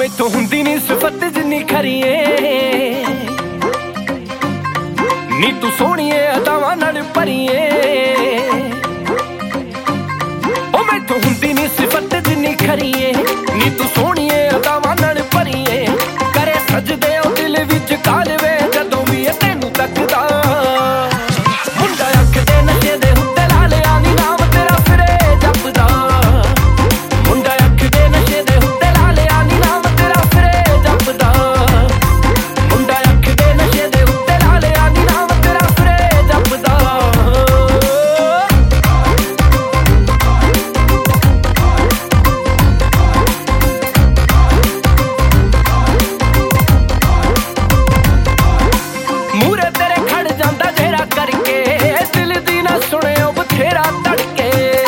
मैथों हुंदी नी सिफत जिन्नी खरीए नी तू सोहणीए अदावां नाल भरीए ओ मैथों हुंदी नी सिफत जिन्नी खरीए नी तू सोहणीए अदावां नाल भरीए करे सजदे ओ दिल विच कालवे जदों भी तैनूं तकदा मुंडा अख दे नशे दे हुंदे ला लिया नी नाम तेरा फिरे जपदा मुंडा अख दे नशे दे हुंदे ला लिया नी नाम तेरा फिरे जपदा मुंडा अख दे नशे दे हुंदे ला लिया नी नाम तेरा फिरे जपदा मूरे तेरे खड़ जांदा जेरा करके दिल दी ना सुने बथेरा तड़के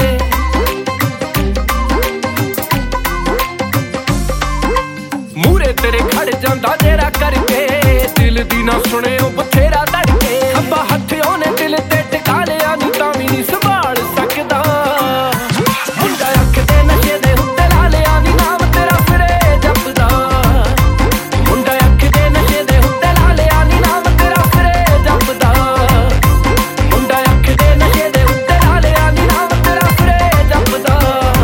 मूरे तेरे खड़ जांदा जेरा करके दिल दी ना सुने बथेरा तड़के खब्बा हथ ओने दिल ते टिका लिया नी तां वी नी संभाल सकदा मुंडा अख दे नशे दे हुंदे ला लिया नी नाम तेरा फिरे जपदा मुंडा अख दे नशे दे हुंदे ला लिया नी नाम तेरा फिरे जपदा मुंडा अख दे नशे दे हुंदे ला लिया नी नाम तेरा फिरे जपदा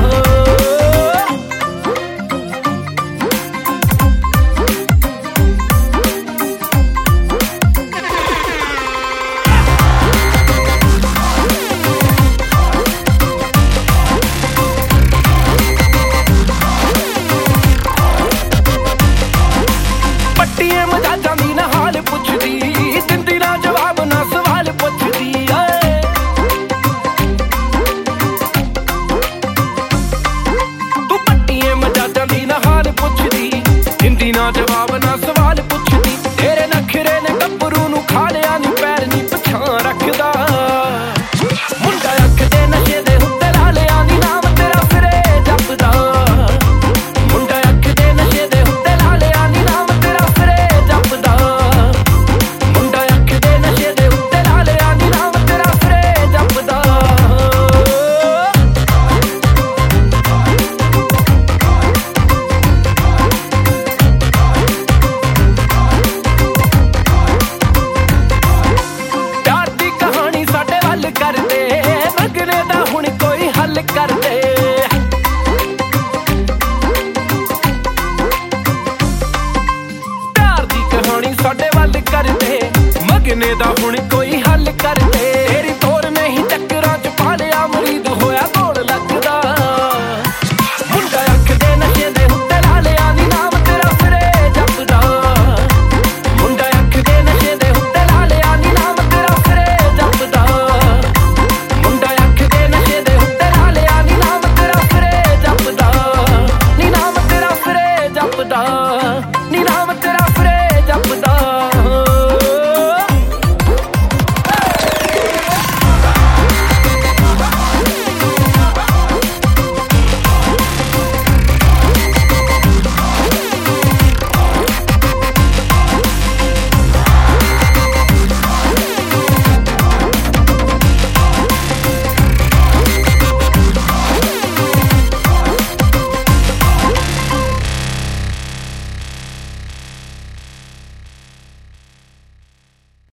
पट्टिए मजाजां दी ना हाल पुछदी दिंदी ना जवाब ना सवाल पुछदी तू पट्टिए मजाजां दी ना हाल पुछदी दिंदी ना जवाब ना सवाल पुछदी तेरे नखरे ने गब्बरू नू खा लिया नी पैर नी पछां रखदा मुंडा अख दे नशे दे हुंदे ला लिया नी नाम तेरा फिरे जपदा मुंडा अख दे नशे दे हुंदे ला लिया नी नाम तेरा फिरे जपदा मुंडा अख दे नशे दे हुंदे ला लिया नी नाम तेरा फिरे जपदा प्यार दी कहानी साडे वल करदे मंगने दा हुण कोई हल करदे प्यार दी कहानी साडे वल करदे मंगने दा हुण कोई हल करदे तेरी